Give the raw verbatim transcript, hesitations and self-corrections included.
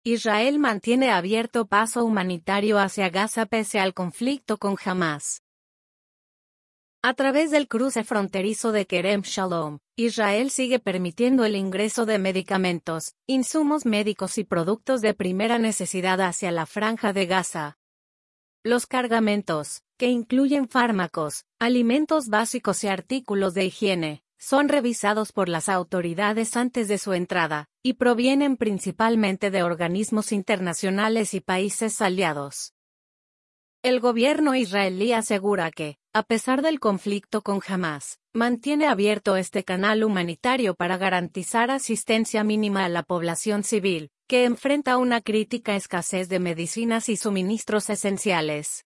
Israel mantiene abierto paso humanitario hacia Gaza pese al conflicto con Hamás. A través del cruce fronterizo de Kerem Shalom, Israel sigue permitiendo el ingreso de medicamentos, insumos médicos y productos de primera necesidad hacia la franja de Gaza. Los cargamentos, que incluyen fármacos, alimentos básicos y artículos de higiene, son revisados por las autoridades antes de su entrada, y provienen principalmente de organismos internacionales y países aliados. El gobierno israelí asegura que, a pesar del conflicto con Hamás, mantiene abierto este canal humanitario para garantizar asistencia mínima a la población civil, que enfrenta una crítica escasez de medicinas y suministros esenciales.